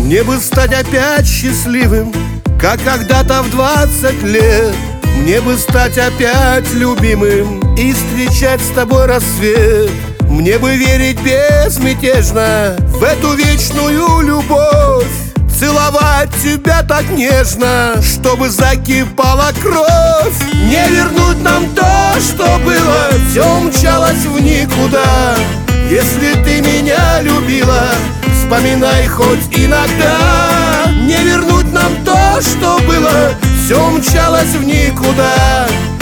Мне бы стать опять счастливым, как когда-то в 20 лет. Мне бы стать опять любимым и встречать с тобой рассвет. Мне бы верить безмятежно в эту вечную любовь, целовать тебя так нежно, чтобы закипала кровь. Не вернуть нам то, что было, все умчалось в никуда. Если ты меня любила, вспоминай хоть иногда. Не вернуть нам то, что было, все умчалось в никуда.